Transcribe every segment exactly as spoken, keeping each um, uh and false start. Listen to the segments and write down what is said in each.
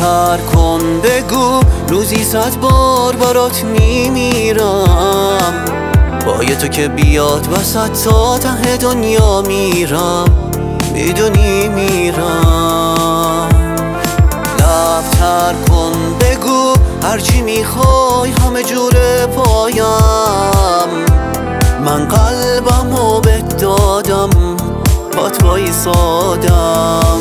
لبتر کن بگو روزی صد بار برات میمیرم، با یه تو که بیاد وسط تا ته دنیا میرم، میدونی میرم. لبتر کن بگو هرچی میخوای همه جور پایم، من قلبمو بهت دادم بات وایسادم.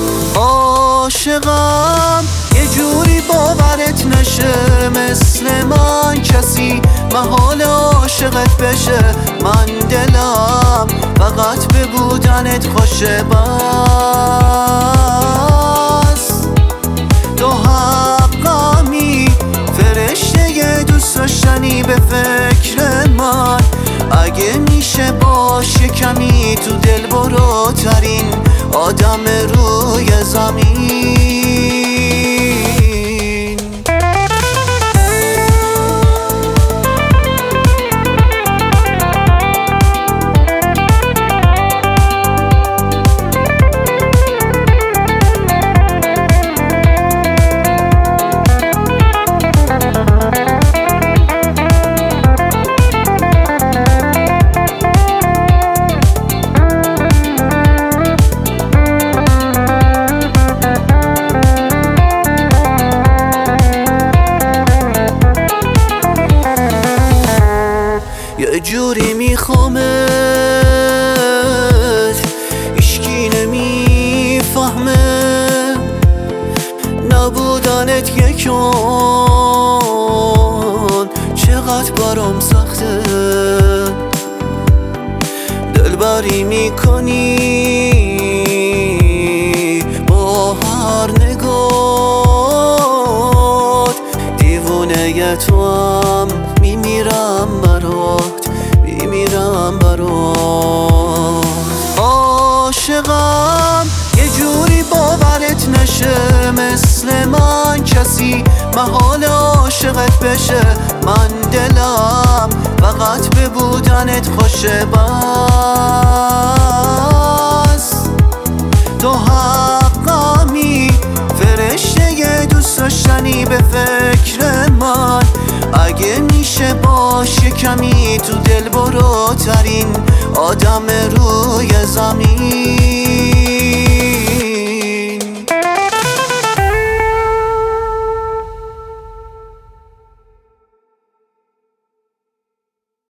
عاشقم یه جوری باورت نشه، مثل من کسی محال عاشقت بشه. من دلم فقط به بودنت خوشه، بس تو حقمی فرشته یه دوست داشتنی به فکر من. اگه میشه باشه کمی تو دل بروترین آدم روی زمین. یه جوری میخوامت هیچکی نمیفهمه، نبودنت یکان چقدر برام سخته. دلبری میکنی با هر نگات، دیوونه تو هم میمیرم برات، میمیرم برات. عاشقم یه جوری باورت نشه، مثل من کسی محال عاشقت بشه. من دلم فقط به بودنت خوشه، بس تو حقمی فرشته یه دوست داشتنی به فکر من. اگه میشه باشه کمی تو دل بروترین آدم روی زمین.